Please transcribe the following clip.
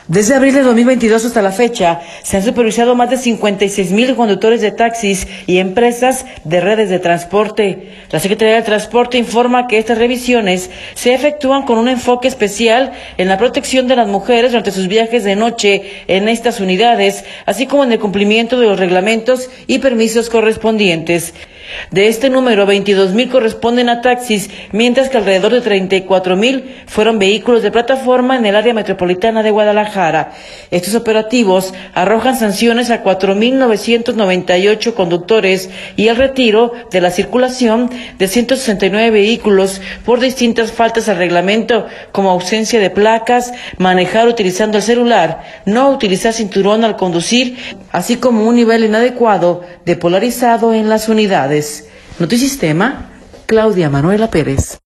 Desde abril de 2022 hasta la fecha, se han supervisado más de 56,000 conductores de taxis y empresas de redes de transporte. La Secretaría de Transporte informa que estas revisiones se efectúan con un enfoque especial en la protección de las mujeres durante sus viajes de noche en estas unidades, así como en el cumplimiento de los reglamentos y permisos correspondientes. De este número, 22,000 corresponden a taxis, mientras que alrededor de 34,000 fueron vehículos de plataforma en el área metropolitana de Guadalajara. Estos operativos arrojan sanciones a 4,998 conductores y el retiro de la circulación de 169 vehículos por distintas faltas al reglamento, como ausencia de placas, manejar utilizando el celular, no utilizar cinturón al conducir, así como un nivel inadecuado de polarizado en las unidades. Notisistema, Claudia Manuela Pérez.